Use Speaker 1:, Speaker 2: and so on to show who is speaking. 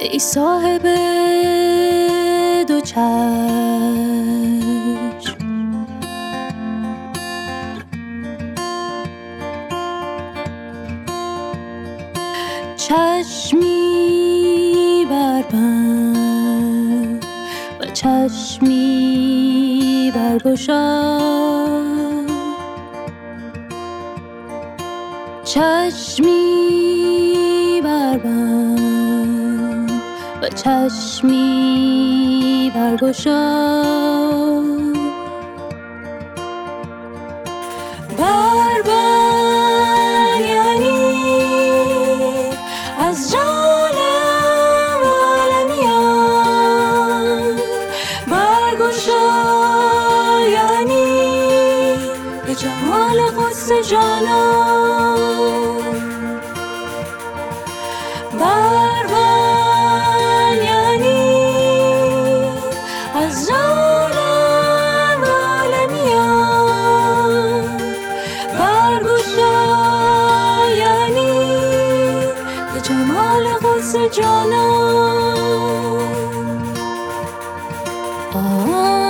Speaker 1: ای صاحب دو چشم، چشمی بربند و چشمی برگشا، چشمی بربند و چشمی برگشا. بربند یعنی از جانم عالمیان، برگشا یعنی به جمال قدس جانان. بربند یعنی از جانم عالمیان، برگشا یعنی به جمال قدس جانان.